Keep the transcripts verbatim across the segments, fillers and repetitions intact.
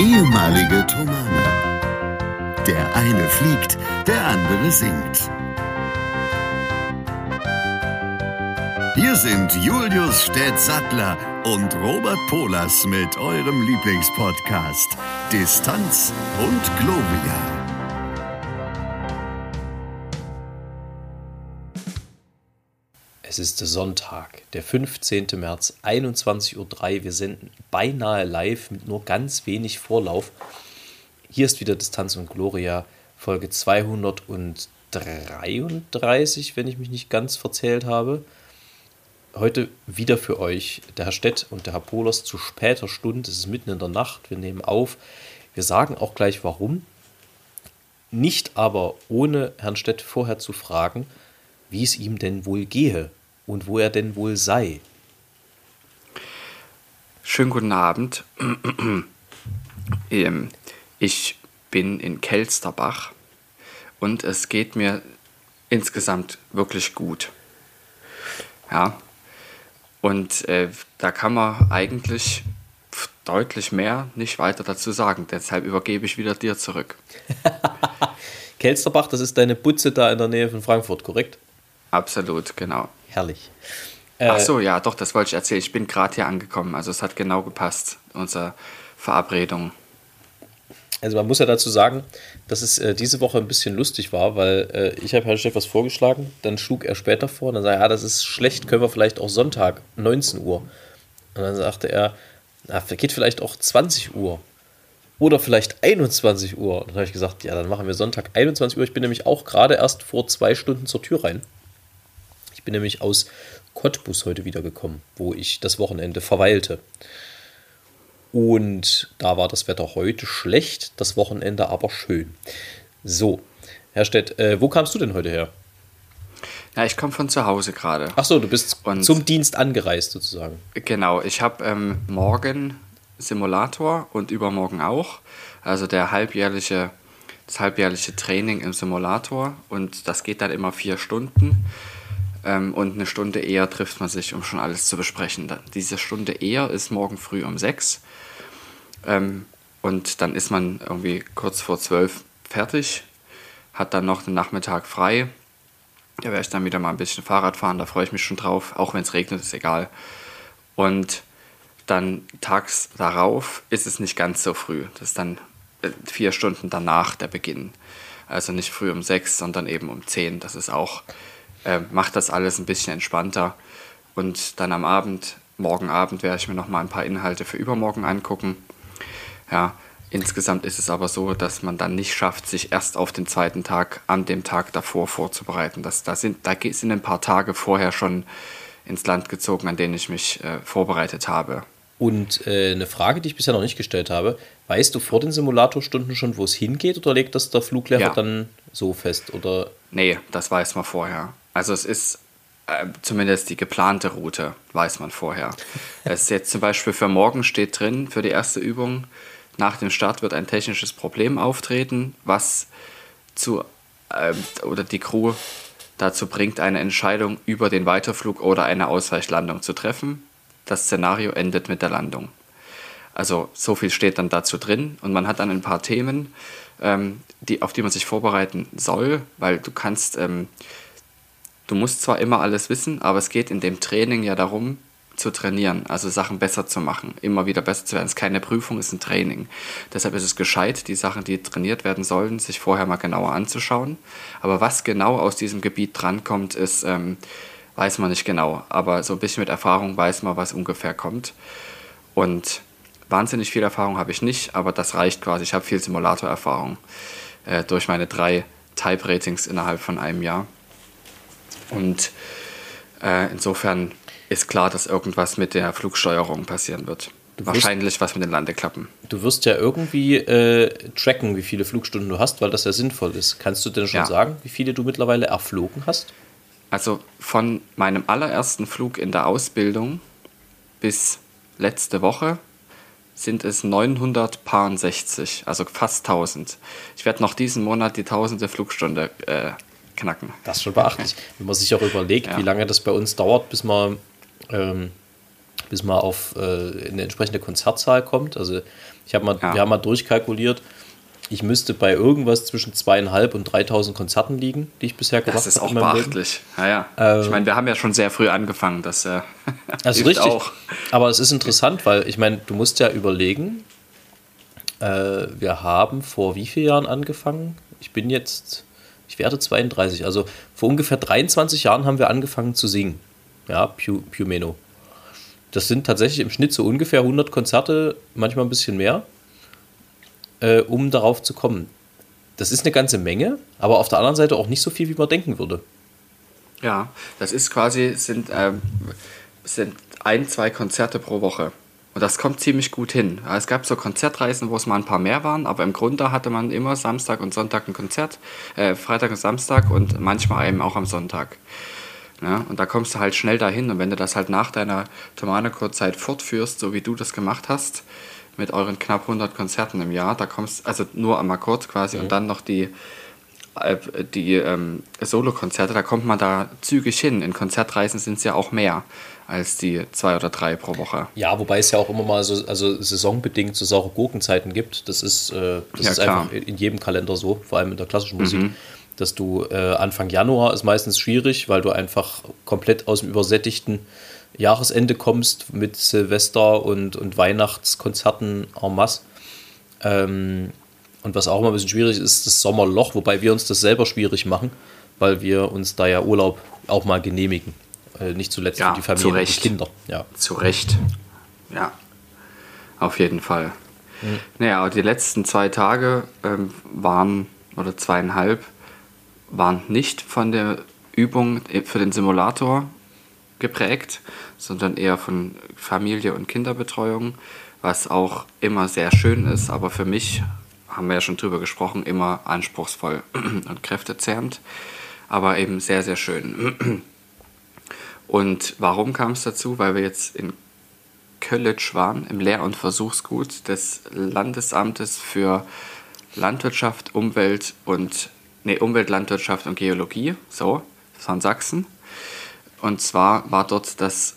Ehemalige Tomane. Der eine fliegt, der andere singt. Hier sind Julius Städtsattler und Robert Polas mit eurem Lieblingspodcast Distanz und Gloria. Es ist Sonntag, der fünfzehnten März, einundzwanzig Uhr drei. Wir senden beinahe live mit nur ganz wenig Vorlauf. Hier ist wieder Distanz und Gloria, Folge zweihundertdreiunddreißig, wenn ich mich nicht ganz verzählt habe. Heute wieder für euch der Herr Stett und der Herr Polas zu später Stunde. Es ist mitten in der Nacht, wir nehmen auf. Wir sagen auch gleich warum. Nicht aber ohne Herrn Stett vorher zu fragen, wie es ihm denn wohl gehe und wo er denn wohl sei. Schönen guten Abend. Ich bin in Kelsterbach und es geht mir insgesamt wirklich gut. Ja, und äh, da kann man eigentlich deutlich mehr nicht weiter dazu sagen. Deshalb übergebe ich wieder dir zurück. Kelsterbach, das ist deine Butze da in der Nähe von Frankfurt, korrekt? Absolut, genau. Herrlich. Äh, Ach so, ja, doch, das wollte ich erzählen. Ich bin gerade hier angekommen, also es hat genau gepasst, unsere Verabredung. Also man muss ja dazu sagen, dass es äh, diese Woche ein bisschen lustig war, weil äh, ich habe Herrn Steff was vorgeschlagen, dann schlug er später vor und dann sagte er, ja, das ist schlecht, können wir vielleicht auch Sonntag, neunzehn Uhr. Und dann sagte er, na, geht vielleicht auch zwanzig Uhr oder vielleicht einundzwanzig Uhr. Und dann habe ich gesagt, ja, dann machen wir Sonntag einundzwanzig Uhr. Ich bin nämlich auch gerade erst vor zwei Stunden zur Tür rein. Ich bin nämlich aus Cottbus heute wiedergekommen, wo ich das Wochenende verweilte. Und da war das Wetter heute schlecht, das Wochenende aber schön. So, Herr Stett, äh, wo kamst du denn heute her? Ja, ich komme von zu Hause gerade. Ach so, du bist Und zum Dienst angereist sozusagen. Genau, ich habe ähm, morgen Simulator und übermorgen auch. Also der halbjährliche, das halbjährliche Training im Simulator. Und das geht dann immer vier Stunden. Ähm, und eine Stunde eher trifft man sich, um schon alles zu besprechen. Da, diese Stunde eher ist morgen früh um sechs. Ähm, und dann ist man irgendwie kurz vor zwölf fertig, hat dann noch den Nachmittag frei. Da werde ich dann wieder mal ein bisschen Fahrrad fahren, da freue ich mich schon drauf, auch wenn es regnet, ist egal. Und dann tags darauf ist es nicht ganz so früh, das ist dann vier Stunden danach der Beginn. Also nicht früh um sechs, sondern eben um zehn, das ist auch, äh, macht das alles ein bisschen entspannter. Und dann am Abend, morgen Abend werde ich mir noch mal ein paar Inhalte für übermorgen angucken. Ja, insgesamt ist es aber so, dass man dann nicht schafft, sich erst auf den zweiten Tag an dem Tag davor vorzubereiten. Das, da, sind, da sind ein paar Tage vorher schon ins Land gezogen, an denen ich mich äh, vorbereitet habe. Und äh, eine Frage, die ich bisher noch nicht gestellt habe, weißt du vor den Simulatorstunden schon, wo es hingeht, oder legt das der Fluglehrer Ja. dann so fest? Oder? Nee, das weiß man vorher. Also es ist äh, zumindest die geplante Route, weiß man vorher. Es ist jetzt zum Beispiel für morgen steht drin, für die erste Übung, nach dem Start wird ein technisches Problem auftreten, was zu, äh, oder die Crew dazu bringt, eine Entscheidung über den Weiterflug oder eine Ausweichlandung zu treffen. Das Szenario endet mit der Landung. Also so viel steht dann dazu drin und man hat dann ein paar Themen, ähm, die, auf die man sich vorbereiten soll, weil du kannst, ähm, du musst zwar immer alles wissen, aber es geht in dem Training ja darum, zu trainieren, also Sachen besser zu machen, immer wieder besser zu werden. Es ist keine Prüfung, es ist ein Training. Deshalb ist es gescheit, die Sachen, die trainiert werden sollen, sich vorher mal genauer anzuschauen. Aber was genau aus diesem Gebiet drankommt, ist, ähm, weiß man nicht genau. Aber so ein bisschen mit Erfahrung weiß man, was ungefähr kommt. Und wahnsinnig viel Erfahrung habe ich nicht, aber das reicht quasi. Ich habe viel Simulator-Erfahrung äh, durch meine drei Type-Ratings innerhalb von einem Jahr. Und äh, insofern ist klar, dass irgendwas mit der Flugsteuerung passieren wird. Du wirst, Wahrscheinlich was mit den Landeklappen. Du wirst ja irgendwie äh, tracken, wie viele Flugstunden du hast, weil das ja sinnvoll ist. Kannst du denn schon Ja. sagen, wie viele du mittlerweile erflogen hast? Also von meinem allerersten Flug in der Ausbildung bis letzte Woche sind es neunhundertsechzig, also fast tausend. Ich werde noch diesen Monat die tausende Flugstunde äh, knacken. Das ist schon beachtlich. Wenn man sich auch überlegt, Ja. wie lange das bei uns dauert, bis man ähm, bis man auf äh, eine entsprechende Konzertzahl kommt. Also ich habe mal, Ja. wir haben mal durchkalkuliert, ich müsste bei irgendwas zwischen zweieinhalb und dreitausend Konzerten liegen, die ich bisher gemacht habe. Das ist auch in meinem Leben. beachtlich. Ja, ja. Ähm, ich meine, wir haben ja schon sehr früh angefangen. Das, äh, Das ist hilft richtig. auch. Aber es ist interessant, weil ich meine, du musst ja überlegen, äh, wir haben vor wie vielen Jahren angefangen? Ich bin jetzt, ich werde zweiunddreißig, also vor ungefähr dreiundzwanzig Jahren haben wir angefangen zu singen. Ja, Piu, Piu Meno. Das sind tatsächlich im Schnitt so ungefähr hundert Konzerte, manchmal ein bisschen mehr, äh, um darauf zu kommen. Das ist eine ganze Menge, aber auf der anderen Seite auch nicht so viel, wie man denken würde. Ja, das ist quasi, sind, ähm, sind ein, zwei Konzerte pro Woche. Und das kommt ziemlich gut hin. Ja, es gab so Konzertreisen, wo es mal ein paar mehr waren, aber im Grunde hatte man immer Samstag und Sonntag ein Konzert, äh, Freitag und Samstag und manchmal eben auch am Sonntag. Ja, und da kommst du halt schnell dahin. Und wenn du das halt nach deiner Thomanerchor-Zeit fortführst, so wie du das gemacht hast, mit euren knapp hundert Konzerten im Jahr, da kommst also nur am Akkord quasi Mhm. und dann noch die, äh, die ähm, Solokonzerte, da kommt man da zügig hin. In Konzertreisen sind es ja auch mehr als die zwei oder drei pro Woche. Ja, wobei es ja auch immer mal so, also saisonbedingt so saure Gurkenzeiten gibt. Das ist, äh, das Ja, ist klar. einfach in jedem Kalender so, vor allem in der klassischen Musik, dass du äh, Anfang Januar ist meistens schwierig, weil du einfach komplett aus dem übersättigten Jahresende kommst mit Silvester und, und Weihnachtskonzerten en masse. Ähm, und was auch immer ein bisschen schwierig ist, ist das Sommerloch, wobei wir uns das selber schwierig machen, weil wir uns da ja Urlaub auch mal genehmigen. Äh, nicht zuletzt Ja, für die zu Familien und die Recht. Kinder. Ja. Zu Recht. Ja, auf jeden Fall. Mhm. Naja, die letzten zwei Tage ähm, waren, oder zweieinhalb, waren nicht von der Übung für den Simulator geprägt, sondern eher von Familie- und Kinderbetreuung, was auch immer sehr schön ist, aber für mich, haben wir ja schon drüber gesprochen, immer anspruchsvoll und kräftezehrend, aber eben sehr, sehr schön. Und warum kam es dazu? Weil wir jetzt in Köllitsch waren, im Lehr- und Versuchsgut des Landesamtes für Landwirtschaft, Umwelt und nee, Umwelt, Landwirtschaft und Geologie, so, von Sachsen. Und zwar war dort das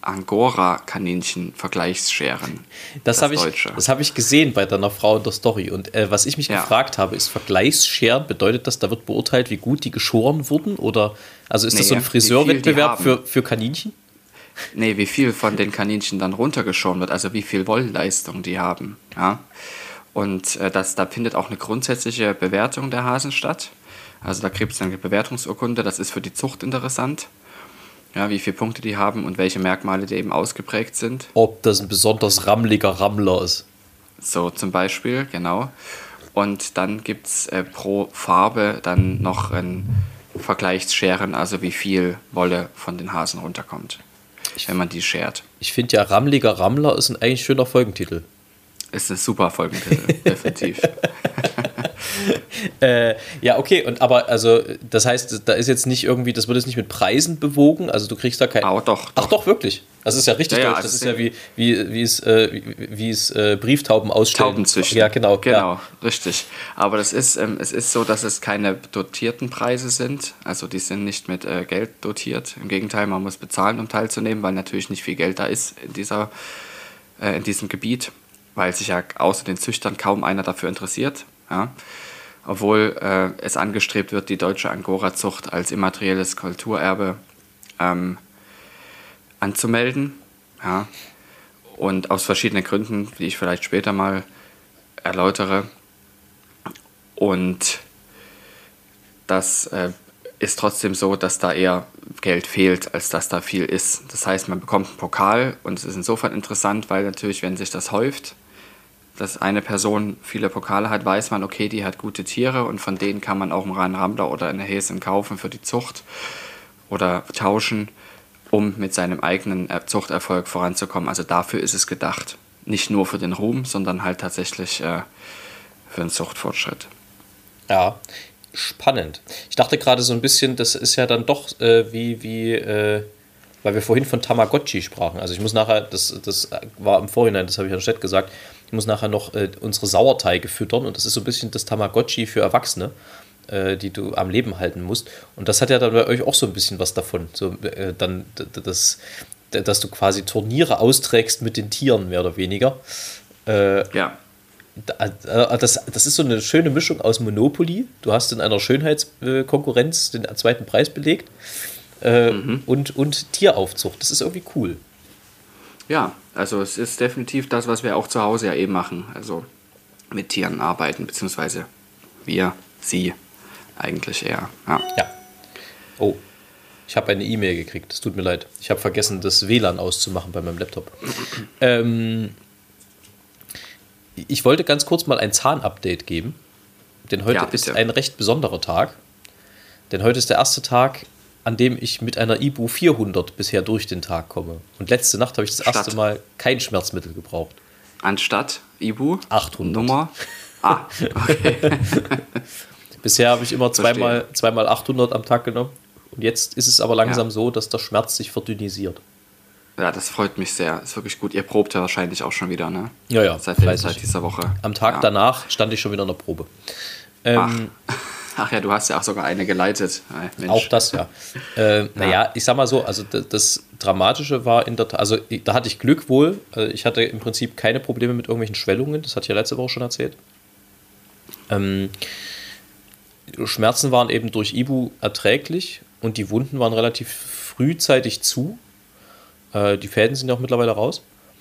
Angora-Kaninchen-Vergleichsscheren. Das, habe ich, Deutsche. das habe ich gesehen bei deiner Frau in der Story. Und äh, was ich mich Ja. gefragt habe, ist Vergleichsscheren, bedeutet das, da wird beurteilt, wie gut die geschoren wurden? Oder also ist das Nee, so ein wie viel Friseurwettbewerb die für, haben. für Kaninchen? Nee, wie viel von den Kaninchen dann runtergeschoren wird, also wie viel Wollleistung die haben. Ja? Und äh, das, da findet auch eine grundsätzliche Bewertung der Hasen statt. Also da gibt es eine Bewertungsurkunde, das ist für die Zucht interessant. Ja, wie viele Punkte die haben und welche Merkmale die eben ausgeprägt sind. Ob das ein besonders rammeliger Rammler ist. So zum Beispiel, genau. Und dann gibt es äh, pro Farbe dann noch ein Vergleichsscheren, also wie viel Wolle von den Hasen runterkommt, wenn man die schert. Ich finde ja, rammeliger Rammler ist ein eigentlich schöner Folgentitel. Ist ein super Folgentitel, definitiv. Äh, ja, okay, und aber also, das heißt, da ist jetzt nicht irgendwie, das wird jetzt nicht mit Preisen bewogen, also du kriegst da kein. Aber doch, Ach doch, wirklich. Das ist ja richtig Ja, ja, deutsch. also Das ist es ja wie, wie, wie es, äh, wie, wie es äh, Brieftauben ausstellen. Taubenzüchten. Ja, genau. Genau, Ja. richtig. Aber das ist, ähm, es ist so, dass es keine dotierten Preise sind. Also die sind nicht mit äh, Geld dotiert. Im Gegenteil, man muss bezahlen, um teilzunehmen, weil natürlich nicht viel Geld da ist in, dieser, äh, in diesem Gebiet, weil sich ja außer den Züchtern kaum einer dafür interessiert. Ja. Obwohl äh, es angestrebt wird, die deutsche Angora-Zucht als immaterielles Kulturerbe ähm, anzumelden. Ja. Und aus verschiedenen Gründen, die ich vielleicht später mal erläutere. Und das äh, ist trotzdem so, dass da eher Geld fehlt, als dass da viel ist. Das heißt, man bekommt einen Pokal und es ist insofern interessant, weil natürlich, wenn sich das häuft, dass eine Person viele Pokale hat, weiß man, okay, die hat gute Tiere und von denen kann man auch einen reinen Rammler oder eine Häsin kaufen für die Zucht oder tauschen, um mit seinem eigenen Zuchterfolg voranzukommen. Also dafür ist es gedacht. Nicht nur für den Ruhm, sondern halt tatsächlich äh, für den Zuchtfortschritt. Ja, spannend. Ich dachte gerade so ein bisschen, das ist ja dann doch äh, wie, wie äh, weil wir vorhin von Tamagotchi sprachen. Also ich muss nachher, das, das war im Vorhinein, das habe ich anstatt gesagt, ich muss nachher noch äh, unsere Sauerteige füttern und das ist so ein bisschen das Tamagotchi für Erwachsene, äh, die du am Leben halten musst. Und das hat ja dann bei euch auch so ein bisschen was davon. So, äh, dann das, dass du quasi Turniere austrägst mit den Tieren, mehr oder weniger. Äh, Ja. Das, das ist so eine schöne Mischung aus Monopoly. Du hast in einer Schönheitskonkurrenz den zweiten Preis belegt. Äh, mhm. und, und Tieraufzucht. Das ist irgendwie cool. Ja, also es ist definitiv das, was wir auch zu Hause ja eben machen. Also mit Tieren arbeiten, beziehungsweise wir, sie eigentlich eher. Ja. ja. Oh, ich habe eine E-Mail gekriegt. Es tut mir leid. Ich habe vergessen, das W L A N auszumachen bei meinem Laptop. ähm, ich wollte ganz kurz mal ein Zahnupdate geben. Denn heute ja, ist ein recht besonderer Tag. Denn heute ist der erste Tag, an dem ich mit einer Ibu vierhundert bisher durch den Tag komme. Und letzte Nacht habe ich das Statt. erste Mal kein Schmerzmittel gebraucht. Anstatt Ibu? achthundert. Nummer? Ah, okay. Bisher habe ich immer zweimal, zweimal achthundert am Tag genommen. Und jetzt ist es aber langsam ja. so, dass der Schmerz sich verdünnisiert. Ja, das freut mich sehr. Ist wirklich gut. Ihr probt ja wahrscheinlich auch schon wieder, ne? Ja, ja. Seit, der, seit dieser Woche. Am Tag ja. danach stand ich schon wieder in der Probe. Ähm, Ach. Ach ja, du hast ja auch sogar eine geleitet. Mensch. Auch das, ja. Äh, ja. Naja, ich sag mal so, also das, das Dramatische war in der Tat, also da hatte ich Glück wohl. Ich hatte im Prinzip keine Probleme mit irgendwelchen Schwellungen. Das hatte ich ja letzte Woche schon erzählt. Ähm, Schmerzen waren eben durch Ibu erträglich und die Wunden waren relativ frühzeitig zu. Die Fäden sind ja auch mittlerweile raus.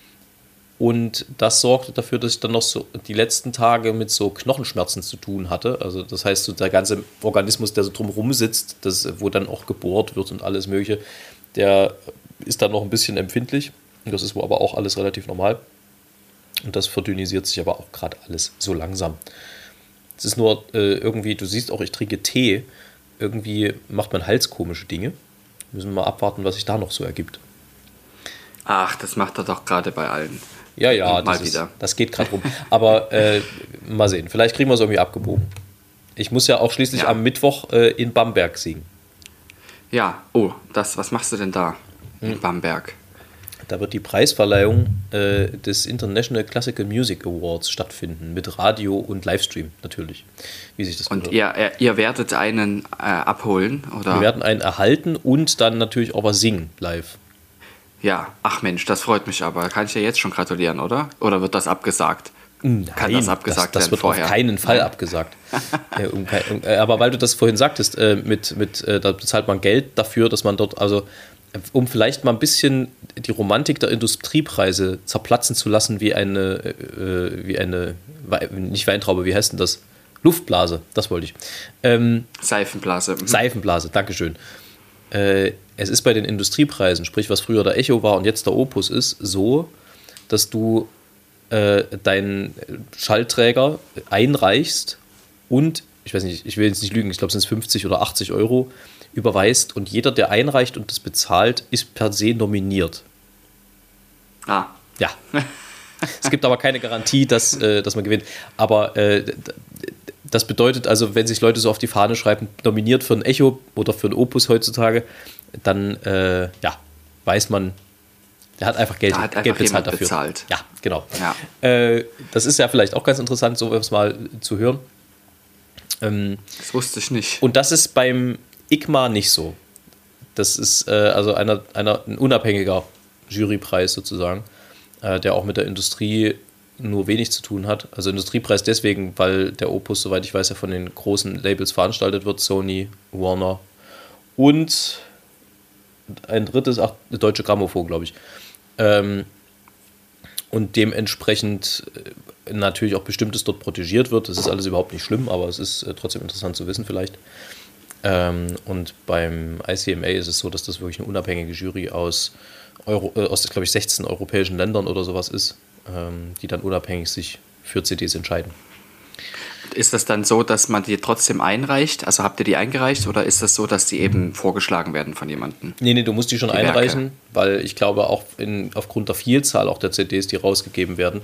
Und das sorgte dafür, dass ich dann noch so die letzten Tage mit so Knochenschmerzen zu tun hatte. Also das heißt, so der ganze Organismus, der so drumherum sitzt, das, wo dann auch gebohrt wird und alles Mögliche, der ist dann noch ein bisschen empfindlich. Und das ist wohl aber auch alles relativ normal. Und das verdünnisiert sich aber auch gerade alles so langsam. Es ist nur äh, irgendwie, du siehst auch, ich trinke Tee. Irgendwie macht mein Hals komische Dinge. Müssen wir mal abwarten, was sich da noch so ergibt. Ach, das macht er doch gerade bei allen. Ja, ja, das, mal ist, wieder. das geht gerade rum. Aber äh, mal sehen, vielleicht kriegen wir es irgendwie abgebogen. Ich muss ja auch schließlich ja. am Mittwoch äh, in Bamberg singen. Ja, oh, das, was machst du denn da hm. in Bamberg? Da wird die Preisverleihung äh, des International Classical Music Awards stattfinden, mit Radio und Livestream natürlich, wie sich das Und ihr, ihr werdet einen äh, abholen, oder? Wir werden einen erhalten und dann natürlich auch was singen live. Ja, ach Mensch, das freut mich aber. Kann ich ja jetzt schon gratulieren, oder? Oder wird das abgesagt? Nein, Kann das abgesagt das, das werden wird vorher? Auf keinen Fall Nein. abgesagt. äh, um, um, äh, aber weil du das vorhin sagtest, äh, mit, mit, äh, da bezahlt man Geld dafür, dass man dort, also um vielleicht mal ein bisschen die Romantik der Industriepreise zerplatzen zu lassen, wie eine, äh, wie eine, nicht Weintraube, wie heißt denn das? Luftblase, das wollte ich. Ähm, Seifenblase. Mhm. Seifenblase, Dankeschön. Äh, es ist bei den Industriepreisen, sprich was früher der Echo war und jetzt der Opus ist, so, dass du äh, deinen Schallträger einreichst und, ich weiß nicht, ich will jetzt nicht lügen, ich glaube es sind fünfzig oder achtzig Euro, überweist und jeder, der einreicht und das bezahlt, ist per se nominiert. Ah. Ja. Es gibt aber keine Garantie, dass, äh, dass man gewinnt. Aber äh, das bedeutet also, wenn sich Leute so auf die Fahne schreiben, nominiert für ein Echo oder für ein Opus heutzutage, dann äh, ja, weiß man, der hat einfach Geld, da hat einfach Geld bezahlt dafür. Bezahlt. Ja, genau. Ja. Äh, das ist ja vielleicht auch ganz interessant, sowas mal zu hören. Ähm, das wusste ich nicht. Und das ist beim I C M A nicht so. Das ist äh, also einer, einer, ein unabhängiger Jurypreis sozusagen, äh, der auch mit der Industrie nur wenig zu tun hat. Also Industriepreis deswegen, weil der Opus, soweit ich weiß, ja von den großen Labels veranstaltet wird, Sony, Warner und ein drittes, ach, Deutsche Grammophon, glaube ich. Ähm, und dementsprechend äh, natürlich auch Bestimmtes dort protegiert wird. Das ist alles überhaupt nicht schlimm, aber es ist äh, trotzdem interessant zu wissen vielleicht. Ähm, und beim I C M A ist es so, dass das wirklich eine unabhängige Jury aus, Euro, äh, aus glaube ich, sechzehn europäischen Ländern oder sowas ist, ähm, die dann unabhängig sich für C Ds entscheiden. Ist das dann so, dass man die trotzdem einreicht? Also habt ihr die eingereicht oder ist das so, dass die eben vorgeschlagen werden von jemandem? Nee, nee, du musst die schon die einreichen, Werke. Weil ich glaube auch in, aufgrund der Vielzahl auch der C Ds, die rausgegeben werden,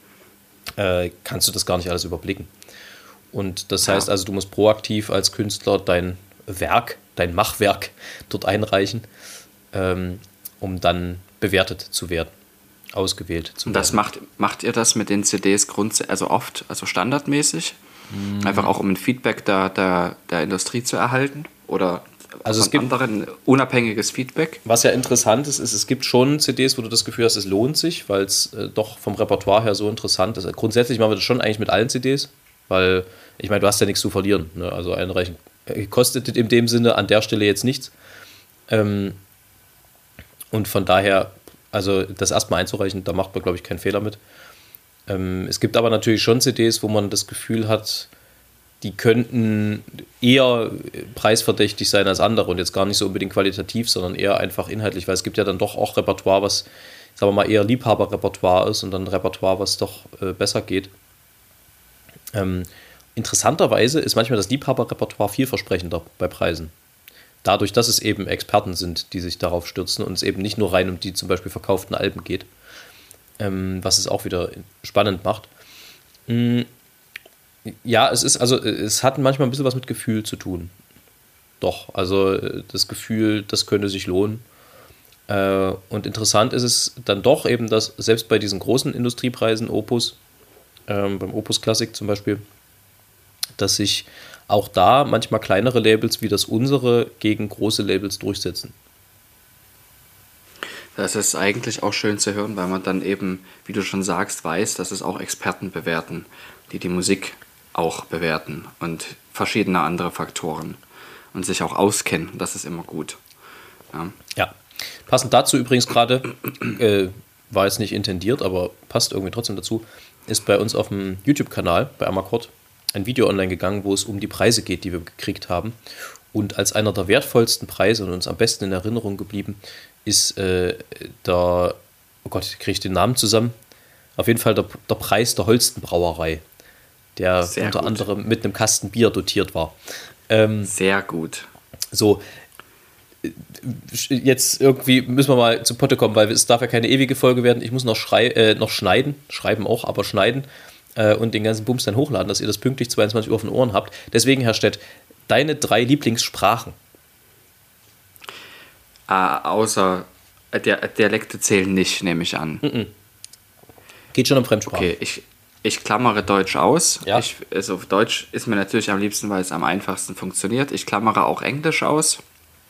äh, kannst du das gar nicht alles überblicken. Und das heißt Ja. also, du musst proaktiv als Künstler dein Werk, dein Machwerk dort einreichen, ähm, um dann bewertet zu werden, ausgewählt zu Und werden. das macht, macht ihr das mit den C Ds grundsätzlich, also oft, also standardmäßig? Mm. Einfach auch um ein Feedback der, der, der Industrie zu erhalten? Oder Also von es gibt anderen unabhängiges Feedback? Was ja interessant ist, ist, es gibt schon C Ds, wo du das Gefühl hast, es lohnt sich, weil es äh, doch vom Repertoire her so interessant ist. Grundsätzlich machen wir das schon eigentlich mit allen C Ds, weil, ich meine, du hast ja nichts zu verlieren. Ne? Also einreichen äh, kostet in dem Sinne an der Stelle jetzt nichts. Ähm, und von daher, also das erstmal einzureichen, da macht man, glaube ich, keinen Fehler mit. Ähm, es gibt aber natürlich schon C Ds, wo man das Gefühl hat, die könnten eher preisverdächtig sein als andere und jetzt gar nicht so unbedingt qualitativ, sondern eher einfach inhaltlich, weil es gibt ja dann doch auch Repertoire, was, sagen wir mal, eher Liebhaberrepertoire ist und dann Repertoire, was doch äh, besser geht. Ähm, interessanterweise ist manchmal das Liebhaberrepertoire vielversprechender bei Preisen. Dadurch, dass es eben Experten sind, die sich darauf stürzen und es eben nicht nur rein um die zum Beispiel verkauften Alben geht, ähm, was es auch wieder spannend macht. Mhm. Ja, es ist, also es hat manchmal ein bisschen was mit Gefühl zu tun. Doch, also das Gefühl, das könnte sich lohnen. Äh, und interessant ist es dann doch eben, dass selbst bei diesen großen Industriepreisen, Opus, ähm, beim Opus Classic zum Beispiel, dass sich auch da manchmal kleinere Labels wie das unsere gegen große Labels durchsetzen. Das ist eigentlich auch schön zu hören, weil man dann eben, wie du schon sagst, weiß, dass es auch Experten bewerten, die die Musik auch bewerten und verschiedene andere Faktoren und sich auch auskennen. Das ist immer gut. Ja, ja. Passend dazu übrigens gerade, äh, war jetzt nicht intendiert, aber passt irgendwie trotzdem dazu, ist bei uns auf dem YouTube-Kanal bei Amakord ein Video online gegangen, wo es um die Preise geht, die wir gekriegt haben. Und als einer der wertvollsten Preise und uns am besten in Erinnerung geblieben ist äh, der, oh Gott, kriege ich den Namen zusammen? Auf jeden Fall der, der Preis der Holstenbrauerei, der Sehr unter gut. anderem mit einem Kasten Bier dotiert war. Ähm, Sehr gut. so, jetzt irgendwie müssen wir mal zu Potte kommen, weil es darf ja keine ewige Folge werden. Ich muss noch, schrei äh, noch schneiden, schreiben auch, aber schneiden äh, und den ganzen Bums dann hochladen, dass ihr das pünktlich zweiundzwanzig Uhr auf den Ohren habt. Deswegen, Herr Stett, deine drei Lieblingssprachen. Äh, außer äh, der, Dialekte zählen nicht, nehme ich an. Mm-mm. Geht schon um Fremdsprachen. Okay, ich, ich klammere Deutsch aus. Ja. Ich, also Deutsch ist mir natürlich am liebsten, weil es am einfachsten funktioniert. Ich klammere auch Englisch aus.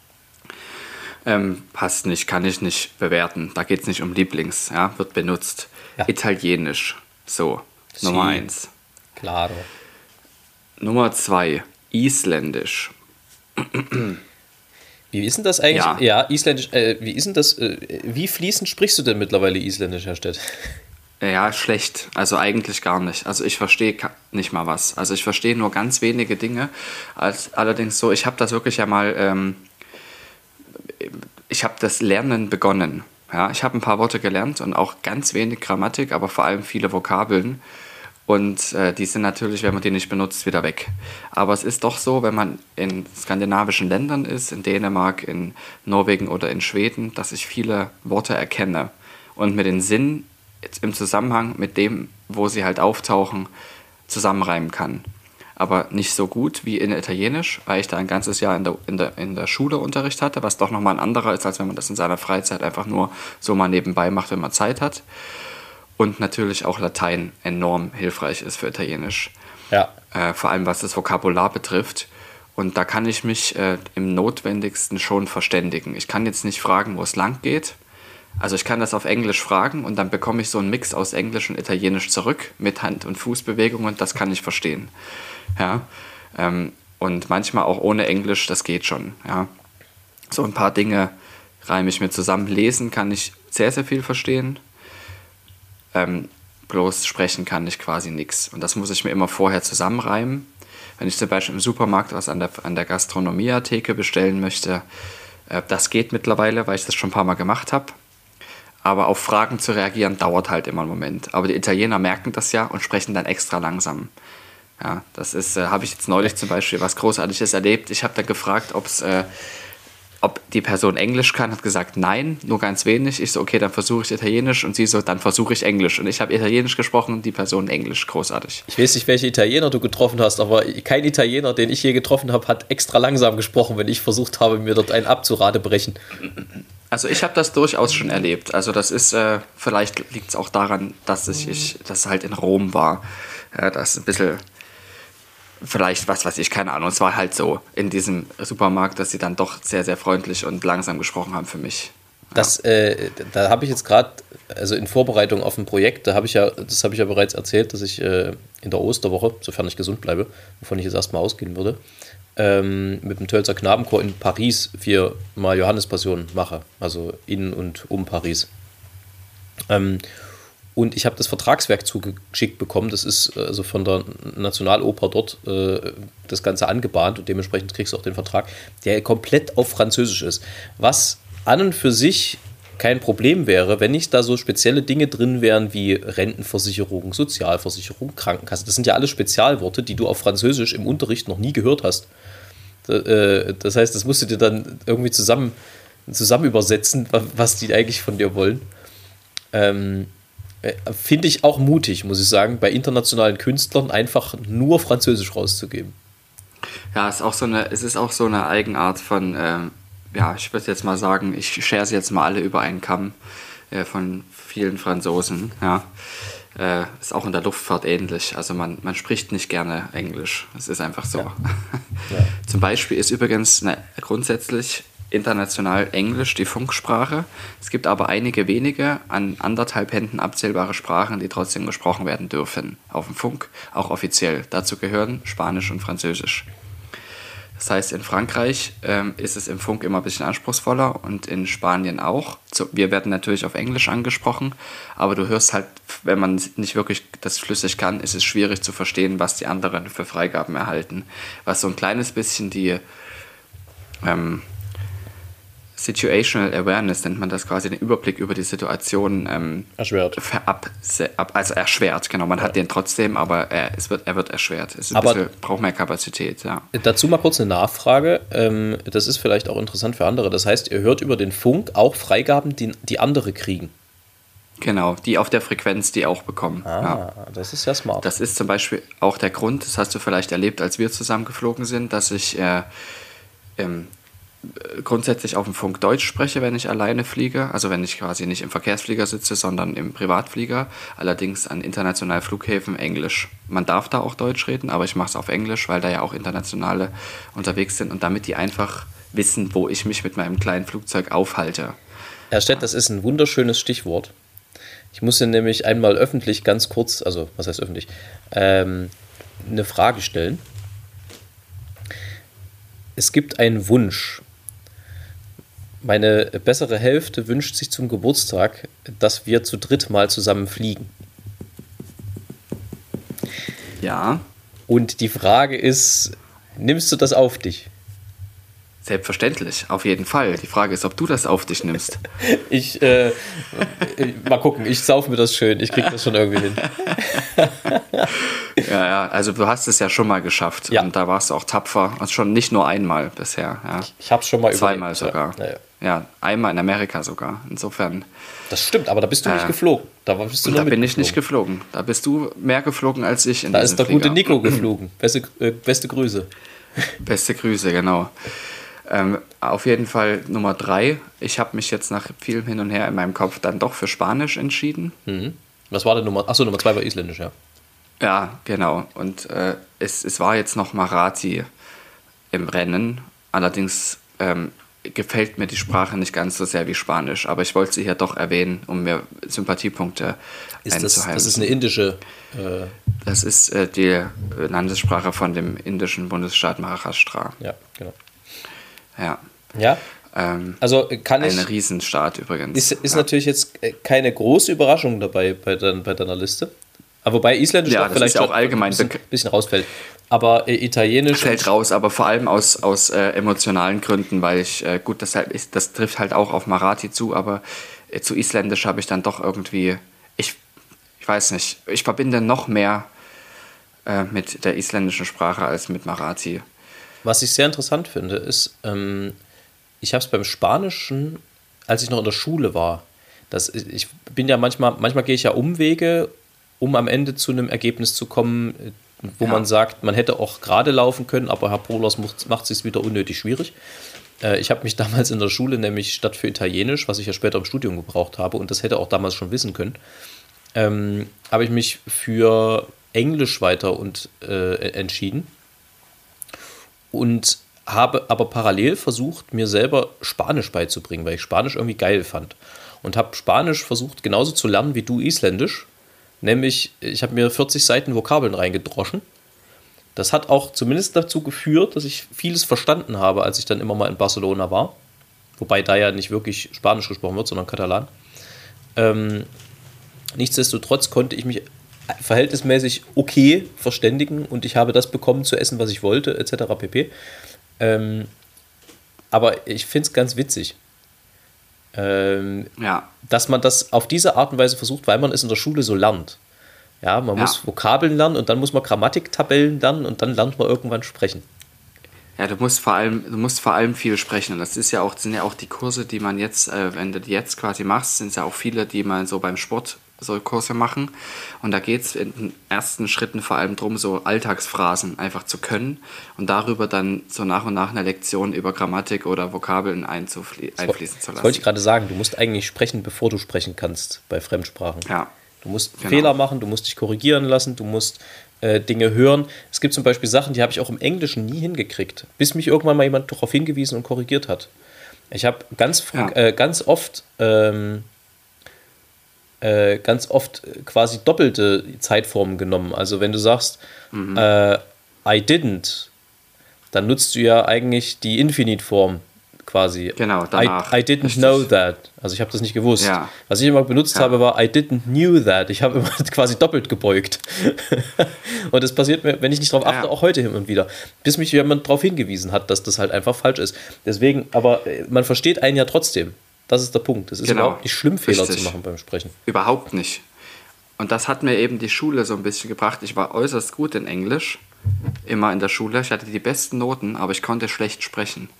Ähm, passt nicht, kann ich nicht bewerten. Da geht es nicht um Lieblings, ja, wird benutzt. Ja. Italienisch, so, Sie. Nummer eins. Klaro. Nummer zwei, Isländisch. Wie ist denn das eigentlich? Ja. Ja, Isländisch. Äh, wie ist denn das? Äh, wie fließend sprichst du denn mittlerweile Isländisch, Herr Stett? Ja, schlecht. Also eigentlich gar nicht. Also ich verstehe ka- nicht mal was. Also ich verstehe nur ganz wenige Dinge. Als, allerdings so, ich habe das wirklich ja mal, ähm, ich habe das Lernen begonnen. Ja, ich habe ein paar Worte gelernt und auch ganz wenig Grammatik, aber vor allem viele Vokabeln. Und äh, die sind natürlich, wenn man die nicht benutzt, wieder weg. Aber es ist doch so, wenn man in skandinavischen Ländern ist, in Dänemark, in Norwegen oder in Schweden, dass ich viele Worte erkenne und mir den Sinn jetzt im Zusammenhang mit dem, wo sie halt auftauchen, zusammenreimen kann. Aber nicht so gut wie in Italienisch, weil ich da ein ganzes Jahr in der, in der, in der Schule Unterricht hatte, was doch nochmal ein anderer ist, als wenn man das in seiner Freizeit einfach nur so mal nebenbei macht, wenn man Zeit hat. Und natürlich auch Latein enorm hilfreich ist für Italienisch. Ja. Äh, vor allem was das Vokabular betrifft. Und da kann ich mich äh, im Notwendigsten schon verständigen. Ich kann jetzt nicht fragen, wo es lang geht. Also ich kann das auf Englisch fragen und dann bekomme ich so einen Mix aus Englisch und Italienisch zurück mit Hand- und Fußbewegungen. Das kann ich verstehen. Ja. Ähm, und manchmal auch ohne Englisch, das geht schon. Ja. So ein paar Dinge reime ich mir zusammen. Lesen kann ich sehr, sehr viel verstehen. Ähm, bloß sprechen kann ich quasi nichts. Und das muss ich mir immer vorher zusammenreimen. Wenn ich zum Beispiel im Supermarkt was an der, an der Gastronomie-Theke bestellen möchte, äh, das geht mittlerweile, weil ich das schon ein paar Mal gemacht habe. Aber auf Fragen zu reagieren dauert halt immer einen Moment. Aber die Italiener merken das ja und sprechen dann extra langsam. Ja, das ist, äh, habe ich jetzt neulich zum Beispiel was Großartiges erlebt. Ich habe dann gefragt, ob's, äh, ob die Person Englisch kann, hat gesagt, nein, nur ganz wenig. Ich so, okay, dann versuche ich Italienisch und sie so, dann versuche ich Englisch. Und ich habe Italienisch gesprochen, die Person Englisch, großartig. Ich weiß nicht, welche Italiener du getroffen hast, aber kein Italiener, den ich je getroffen habe, hat extra langsam gesprochen, wenn ich versucht habe, mir dort einen abzuradebrechen. Also ich habe das durchaus schon erlebt. Also das ist, äh, vielleicht liegt es auch daran, dass ich, ich das halt in Rom war. Ja, das ist ein bisschen, vielleicht, was weiß ich, keine Ahnung. Es war halt so in diesem Supermarkt, dass sie dann doch sehr, sehr freundlich und langsam gesprochen haben für mich. Das, äh, da habe ich jetzt gerade, also in Vorbereitung auf ein Projekt, da habe ich ja, das habe ich ja bereits erzählt, dass ich äh, in der Osterwoche, sofern ich gesund bleibe, wovon ich jetzt erstmal ausgehen würde, ähm, mit dem Tölzer Knabenchor in Paris viermal Johannespassion mache, also in und um Paris. Ähm, und ich habe das Vertragswerk zugeschickt bekommen, das ist also von der Nationaloper dort äh, das Ganze angebahnt und dementsprechend kriegst du auch den Vertrag, der komplett auf Französisch ist. Was an und für sich kein Problem wäre, wenn nicht da so spezielle Dinge drin wären wie Rentenversicherung, Sozialversicherung, Krankenkasse. Das sind ja alles Spezialworte, die du auf Französisch im Unterricht noch nie gehört hast. Das heißt, das musst du dir dann irgendwie zusammen, zusammen übersetzen, was die eigentlich von dir wollen. Ähm, finde ich auch mutig, muss ich sagen, bei internationalen Künstlern einfach nur Französisch rauszugeben. Ja, es ist auch so eine, es ist auch so eine Eigenart von ähm ja, ich würde jetzt mal sagen, ich schere sie jetzt mal alle über einen Kamm äh, von vielen Franzosen. Ja. Äh, ist auch in der Luftfahrt ähnlich. Also man, man spricht nicht gerne Englisch. Es ist einfach so. Ja. Ja. Zum Beispiel ist übrigens ne, grundsätzlich international Englisch die Funksprache. Es gibt aber einige wenige an anderthalb Händen abzählbare Sprachen, die trotzdem gesprochen werden dürfen auf dem Funk, auch offiziell. Dazu gehören Spanisch und Französisch. Das heißt, in Frankreich ähm, ist es im Funk immer ein bisschen anspruchsvoller und in Spanien auch. So, wir werden natürlich auf Englisch angesprochen, aber du hörst halt, wenn man nicht wirklich das flüssig kann, ist es schwierig zu verstehen, was die anderen für Freigaben erhalten. Was so ein kleines bisschen die ähm, Situational Awareness, nennt man das quasi, den Überblick über die Situation ähm, erschwert. Ab, ab, also erschwert, genau. Man ja. hat den trotzdem, aber er, es wird, er wird erschwert. Es ist ein aber bisschen, braucht mehr Kapazität, ja. Dazu mal kurz eine Nachfrage. Ähm, das ist vielleicht auch interessant für andere. Das heißt, ihr hört über den Funk auch Freigaben, die, die andere kriegen. Genau, die auf der Frequenz, die auch bekommen. Ah, ja. Das ist ja smart. Das ist zum Beispiel auch der Grund, das hast du vielleicht erlebt, als wir zusammen geflogen sind, dass ich äh, ähm, grundsätzlich auf dem Funk Deutsch spreche, wenn ich alleine fliege, also wenn ich quasi nicht im Verkehrsflieger sitze, sondern im Privatflieger, allerdings an internationalen Flughäfen Englisch. Man darf da auch Deutsch reden, aber ich mache es auf Englisch, weil da ja auch Internationale unterwegs sind und damit die einfach wissen, wo ich mich mit meinem kleinen Flugzeug aufhalte. Herr Stett, das ist ein wunderschönes Stichwort. Ich musste nämlich einmal öffentlich ganz kurz, also was heißt öffentlich, ähm, eine Frage stellen. Es gibt einen Wunsch. Meine bessere Hälfte wünscht sich zum Geburtstag, dass wir zu dritt mal zusammen fliegen. Ja. Und die Frage ist, nimmst du das auf dich? Selbstverständlich, auf jeden Fall. Die Frage ist, ob du das auf dich nimmst. Ich, äh, mal gucken, ich sauf mir das schön, ich krieg das schon irgendwie hin. Ja, ja, also du hast es ja schon mal geschafft ja. und da warst du auch tapfer, und schon nicht nur einmal bisher. Ja. Ich, ich hab's schon mal Zweimal überlebt. sogar. Ja, ja. ja, einmal in Amerika sogar, insofern. Das stimmt, aber da bist du äh, nicht geflogen. Da, bist du da bin ich geflogen. nicht geflogen. Da bist du mehr geflogen als ich in Da diesem ist der Flieger. gute Nico geflogen. Beste, äh, beste Grüße. Beste Grüße, genau. Ähm, auf jeden Fall Nummer drei. Ich habe mich jetzt nach vielem Hin und Her in meinem Kopf dann doch für Spanisch entschieden. Mhm. Was war denn Nummer? Achso, Nummer zwei war Isländisch, ja. Ja, genau. Und äh, es, es war jetzt noch Marathi im Rennen. Allerdings ähm, gefällt mir die Sprache nicht ganz so sehr wie Spanisch. Aber ich wollte sie hier doch erwähnen, um mir Sympathiepunkte ist einzuheimsen. Das, das ist eine indische... Äh das ist äh, die Landessprache von dem indischen Bundesstaat Maharashtra. Ja, genau. Ja. Ja, ähm, also kann ich... Ein Riesenstaat übrigens. Ist, ist ja. natürlich jetzt keine große Überraschung dabei bei, dein, bei deiner Liste. Aber wobei Isländisch ja, auch vielleicht ist auch allgemein ein bisschen, bisschen rausfällt. Aber äh, Italienisch... Fällt raus, aber vor allem aus, aus äh, emotionalen Gründen, weil ich, äh, gut, das, halt ist, das trifft halt auch auf Marathi zu, aber äh, zu Isländisch habe ich dann doch irgendwie, ich, ich weiß nicht, ich verbinde noch mehr äh, mit der isländischen Sprache als mit Marathi. Was ich sehr interessant finde, ist, ähm, ich habe es beim Spanischen, als ich noch in der Schule war, das, ich bin ja manchmal, manchmal gehe ich ja Umwege, um am Ende zu einem Ergebnis zu kommen, wo ja. man sagt, man hätte auch gerade laufen können, aber Herr Pohlers macht es sich wieder unnötig schwierig. Äh, ich habe mich damals in der Schule nämlich statt für Italienisch, was ich ja später im Studium gebraucht habe, und das hätte auch damals schon wissen können, ähm, habe ich mich für Englisch weiter und, äh, entschieden. und habe aber parallel versucht, mir selber Spanisch beizubringen, weil ich Spanisch irgendwie geil fand. Und habe Spanisch versucht, genauso zu lernen wie du Isländisch. Nämlich, ich habe mir vierzig Seiten Vokabeln reingedroschen. Das hat auch zumindest dazu geführt, dass ich vieles verstanden habe, als ich dann immer mal in Barcelona war. Wobei da ja nicht wirklich Spanisch gesprochen wird, sondern Katalan. Ähm, nichtsdestotrotz konnte ich mich verhältnismäßig okay verständigen und ich habe das bekommen zu essen, was ich wollte, et cetera pp. Ähm, aber ich finde es ganz witzig, ähm, ja. dass man das auf diese Art und Weise versucht, weil man es in der Schule so lernt. Ja, man ja. muss Vokabeln lernen und dann muss man Grammatiktabellen lernen und dann lernt man irgendwann sprechen. Ja, du musst vor allem, du musst vor allem viel sprechen. Und das ist ja auch, sind ja auch die Kurse, die man jetzt, äh, wenn du die jetzt quasi machst, sind es ja auch viele, die man so beim Sport so Kurse machen. Und da geht es in den ersten Schritten vor allem darum, so Alltagsphrasen einfach zu können und darüber dann so nach und nach eine Lektion über Grammatik oder Vokabeln einzuflie- einfließen zu lassen. Das wollte ich gerade sagen, du musst eigentlich sprechen, bevor du sprechen kannst bei Fremdsprachen. Ja. Du musst Genau. Fehler machen, du musst dich korrigieren lassen, du musst äh, Dinge hören. Es gibt zum Beispiel Sachen, die habe ich auch im Englischen nie hingekriegt, bis mich irgendwann mal jemand darauf hingewiesen und korrigiert hat. Ich habe ganz, Ja. äh, ganz oft ähm, äh, ganz oft quasi doppelte Zeitformen genommen. Also wenn du sagst, mhm. äh, I didn't, dann nutzt du ja eigentlich die Infinite-Form quasi. Genau, danach. I, I didn't Richtig. know that. Also ich habe das nicht gewusst. Ja. Was ich immer benutzt Ja. habe, war I didn't knew that. Ich habe immer quasi doppelt gebeugt. Und das passiert mir, wenn ich nicht drauf achte, Ja. auch heute hin und wieder. Bis mich jemand darauf hingewiesen hat, dass das halt einfach falsch ist. Deswegen, aber man versteht einen ja trotzdem. Das ist der Punkt. Es ist Genau. überhaupt nicht schlimm, Fehler Richtig. zu machen beim Sprechen. Überhaupt nicht. Und das hat mir eben die Schule so ein bisschen gebracht. Ich war äußerst gut in Englisch, immer in der Schule. Ich hatte die besten Noten, aber ich konnte schlecht sprechen.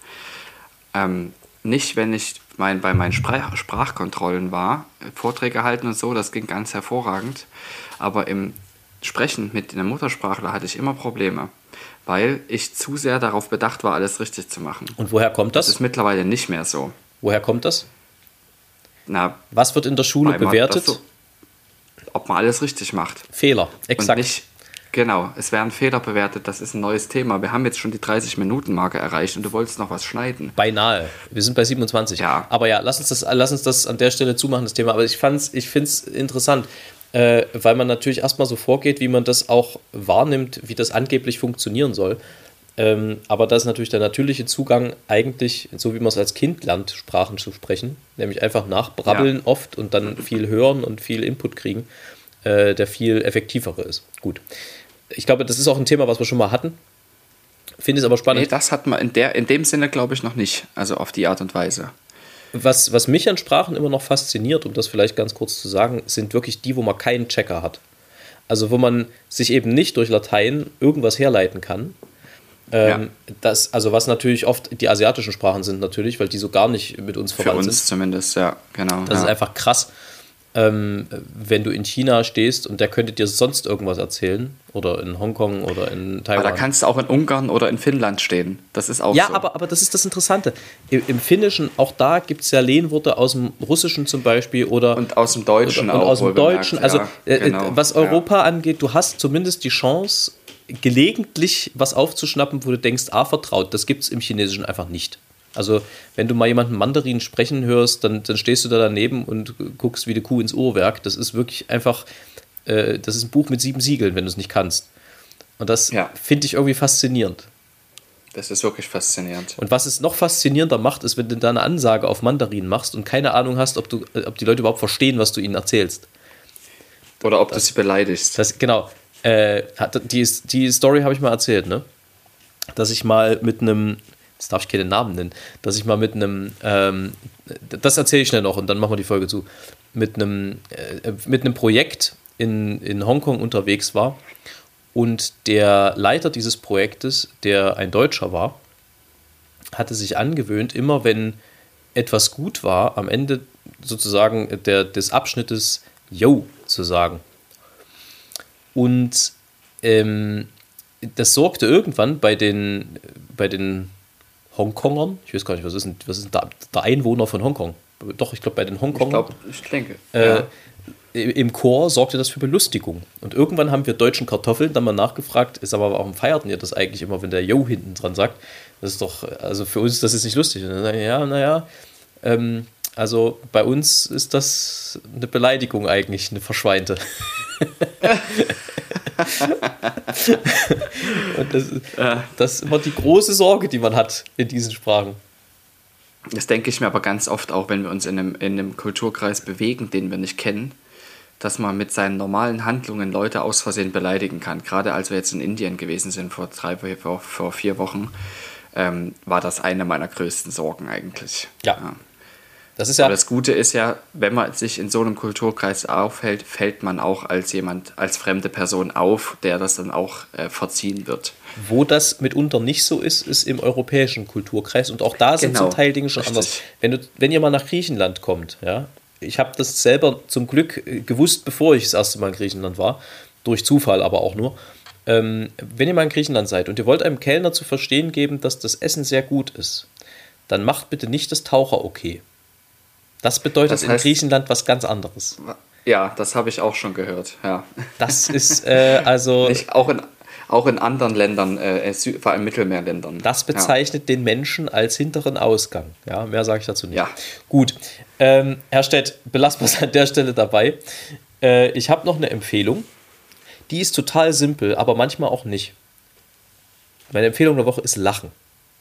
Ähm, nicht, wenn ich mein, bei meinen Sprach- Sprachkontrollen war, Vorträge halten und so, das ging ganz hervorragend. Aber im Sprechen mit einem Muttersprachler hatte ich immer Probleme, weil ich zu sehr darauf bedacht war, alles richtig zu machen. Und woher kommt das? Das ist mittlerweile nicht mehr so. Woher kommt das? Na, Was wird in der Schule weil man bewertet? das so, ob man alles richtig macht. Fehler, exakt. Und nicht, genau, es werden Fehler bewertet, das ist ein neues Thema. Wir haben jetzt schon die dreißig-Minuten-Marke erreicht und du wolltest noch was schneiden. Beinahe. Wir sind bei siebenundzwanzig. Ja. Aber ja, lass uns das, lass uns das an der Stelle zumachen, das Thema. Aber ich, fand's, ich finde es interessant, äh, weil man natürlich erstmal so vorgeht, wie man das auch wahrnimmt, wie das angeblich funktionieren soll. Ähm, aber das ist natürlich der natürliche Zugang eigentlich, so wie man es als Kind lernt, Sprachen zu sprechen, nämlich einfach nachbrabbeln Ja. oft und dann viel hören und viel Input kriegen, äh, der viel effektivere ist. Gut. Ich glaube, das ist auch ein Thema, was wir schon mal hatten. Finde es aber spannend. Nee, das hat man in, der, in dem Sinne, glaube ich, noch nicht. Also auf die Art und Weise. Was, was mich an Sprachen immer noch fasziniert, um das vielleicht ganz kurz zu sagen, sind wirklich die, wo man keinen Checker hat. Also wo man sich eben nicht durch Latein irgendwas herleiten kann. Ähm, Ja. das, also was natürlich oft die asiatischen Sprachen sind natürlich, weil die so gar nicht mit uns Für verwandt uns sind. zumindest, ja, genau. Das ja. ist einfach krass. Ähm, wenn du in China stehst und der könnte dir sonst irgendwas erzählen oder in Hongkong oder in Taiwan. Aber da kannst du auch in Ungarn oder in Finnland stehen. Das ist auch Ja, so. aber, aber das ist das Interessante. Im, im Finnischen, auch da gibt es ja Lehnworte aus dem Russischen zum Beispiel oder Und aus dem Deutschen und, und auch. aus dem wohlbemerkt, Deutschen. Also ja, äh, genau, was Europa angeht, du hast zumindest die Chance, gelegentlich was aufzuschnappen, wo du denkst, ah, vertraut. Das gibt es im Chinesischen einfach nicht. Also wenn du mal jemanden Mandarin sprechen hörst, dann, dann stehst du da daneben und guckst wie die Kuh ins Uhrwerk. Das ist wirklich einfach, äh, das ist ein Buch mit sieben Siegeln, wenn du es nicht kannst. Und das Ja. finde ich irgendwie faszinierend. Das ist wirklich faszinierend. Und was es noch faszinierender macht, ist, wenn du da eine Ansage auf Mandarin machst und keine Ahnung hast, ob, du, ob die Leute überhaupt verstehen, was du ihnen erzählst. Oder ob du sie beleidigst. Das, genau. Äh, hat, die, die Story habe ich mal erzählt, ne? Dass ich mal mit einem, jetzt darf ich keine Namen nennen, dass ich mal mit einem, ähm, das erzähle ich schnell noch und dann machen wir die Folge zu, mit einem, äh, mit einem Projekt in, in Hongkong unterwegs war und der Leiter dieses Projektes, der ein Deutscher war, hatte sich angewöhnt, immer wenn etwas gut war, am Ende sozusagen der, des Abschnittes Yo zu sagen. Und ähm, das sorgte irgendwann bei den, bei den Hongkongern, ich weiß gar nicht, was ist denn, was ist denn der, der Einwohner von Hongkong? Doch, ich glaube bei den Ich Hongkongern. glaube, ich denke. Äh, ja. im Chor sorgte das für Belustigung. Und irgendwann haben wir deutschen Kartoffeln dann mal nachgefragt, ist aber warum feierten ihr das eigentlich immer, wenn der Yo hinten dran sagt? Das ist doch, also für uns, das ist nicht lustig. Und dann sagen, ja, naja, ähm, also bei uns ist das eine Beleidigung eigentlich, eine Verschweinte. Und das, das ist immer die große Sorge, die man hat in diesen Sprachen. Das denke ich mir aber ganz oft auch, wenn wir uns in einem, in einem Kulturkreis bewegen, den wir nicht kennen, dass man mit seinen normalen Handlungen Leute aus Versehen beleidigen kann. Gerade als wir jetzt in Indien gewesen sind vor drei, vor, vor vier Wochen, ähm, war das eine meiner größten Sorgen eigentlich. Ja. ja. Das ist ja. Aber das Gute ist ja, wenn man sich in so einem Kulturkreis aufhält, fällt man auch als jemand, als fremde Person auf, der das dann auch äh, verziehen wird. Wo das mitunter nicht so ist, ist im europäischen Kulturkreis. Und auch da sind genau. zum Teil Dinge schon Richtig. anders. Wenn, du, wenn ihr mal nach Griechenland kommt, ja, ich habe das selber zum Glück gewusst, bevor ich das erste Mal in Griechenland war, durch Zufall aber auch nur. Ähm, wenn ihr mal in Griechenland seid und ihr wollt einem Kellner zu verstehen geben, dass das Essen sehr gut ist, dann macht bitte nicht das Taucher-Okay. Das bedeutet das heißt, in Griechenland was ganz anderes. Ja, das habe ich auch schon gehört, ja. Das ist äh, also... Nicht, auch, in, auch in anderen Ländern, äh, vor allem Mittelmeerländern. Das bezeichnet ja. den Menschen als hinteren Ausgang. Ja, mehr sage ich dazu nicht. Ja. Gut, ähm, Herr Stett, belassen wir es an der Stelle dabei. Äh, ich habe noch eine Empfehlung. Die ist total simpel, aber manchmal auch nicht. Meine Empfehlung der Woche ist Lachen.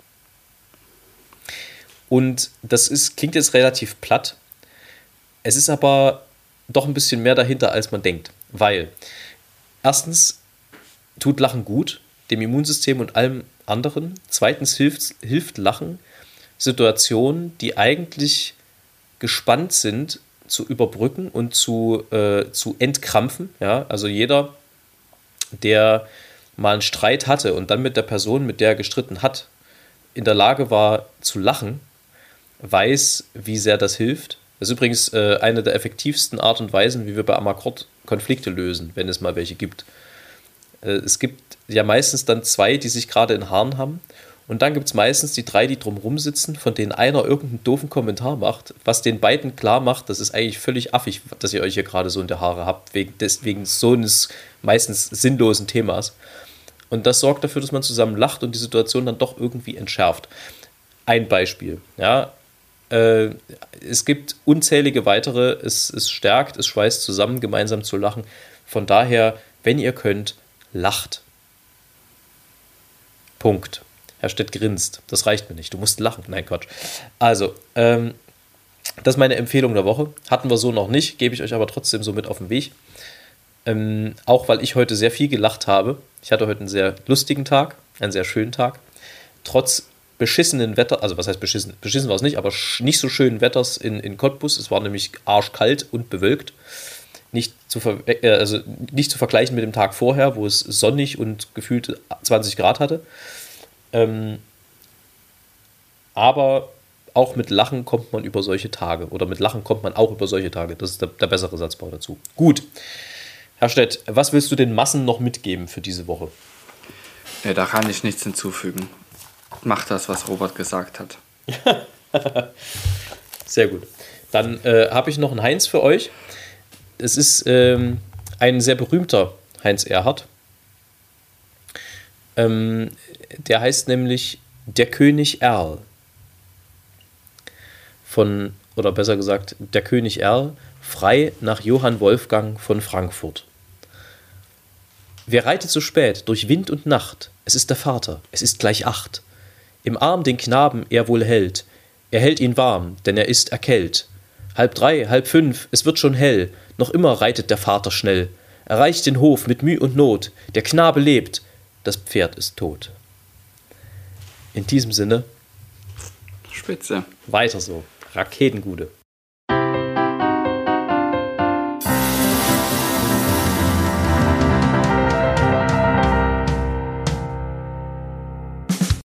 Und das ist, klingt jetzt relativ platt. Es ist aber doch ein bisschen mehr dahinter, als man denkt. Weil erstens tut Lachen gut, dem Immunsystem und allem anderen. Zweitens hilft, hilft Lachen, Situationen, die eigentlich gespannt sind, zu überbrücken und zu, äh, zu entkrampfen. Ja? Also jeder, der mal einen Streit hatte und dann mit der Person, mit der er gestritten hat, in der Lage war zu lachen, weiß, wie sehr das hilft. Das ist übrigens äh, eine der effektivsten Art und Weisen, wie wir bei Amakord Konflikte lösen, wenn es mal welche gibt. Äh, es gibt ja meistens dann zwei, die sich gerade in Haaren haben, und dann gibt es meistens die drei, die drumherum sitzen, von denen einer irgendeinen doofen Kommentar macht, was den beiden klar macht, das ist eigentlich völlig affig, dass ihr euch hier gerade so in der Haare habt, wegen, des, wegen so eines meistens sinnlosen Themas. Und das sorgt dafür, dass man zusammen lacht und die Situation dann doch irgendwie entschärft. Ein Beispiel, ja, Äh, es gibt unzählige weitere, es, es stärkt, es schweißt zusammen, gemeinsam zu lachen. Von daher, wenn ihr könnt, lacht. Punkt. Herr Stett grinst. Das reicht mir nicht. Du musst lachen. Nein, Quatsch. Also, ähm, das ist meine Empfehlung der Woche. Hatten wir so noch nicht, gebe ich euch aber trotzdem so mit auf den Weg. Ähm, auch weil ich heute sehr viel gelacht habe. Ich hatte heute einen sehr lustigen Tag, einen sehr schönen Tag. Trotz beschissenen Wetter, also was heißt beschissen? Beschissen war es nicht, aber nicht so schönen Wetters in, in Cottbus. Es war nämlich arschkalt und bewölkt. Nicht zu, ver- äh, also nicht zu vergleichen mit dem Tag vorher, wo es sonnig und gefühlt zwanzig Grad hatte. Ähm, aber auch mit Lachen kommt man über solche Tage. Oder mit Lachen kommt man auch über solche Tage. Das ist der, der bessere Satzbau dazu. Gut. Herr Stett, was willst du den Massen noch mitgeben für diese Woche? Ja, da kann ich nichts hinzufügen. Mach das, was Robert gesagt hat. Sehr gut. Dann äh, habe ich noch einen Heinz für euch. Es ist ähm, ein sehr berühmter Heinz Erhardt. Ähm, der heißt nämlich Der König Erl. Von, oder besser gesagt, Der König Erl, frei nach Johann Wolfgang von Frankfurt. Wer reitet so spät durch Wind und Nacht? Es ist der Vater, es ist gleich acht. Im Arm den Knaben er wohl hält. Er hält ihn warm, denn er ist erkällt. Halb drei, halb fünf, es wird schon hell. Noch immer reitet der Vater schnell. Erreicht den Hof mit Müh und Not. Der Knabe lebt, das Pferd ist tot. In diesem Sinne. Spitze. Weiter so. Raketengude.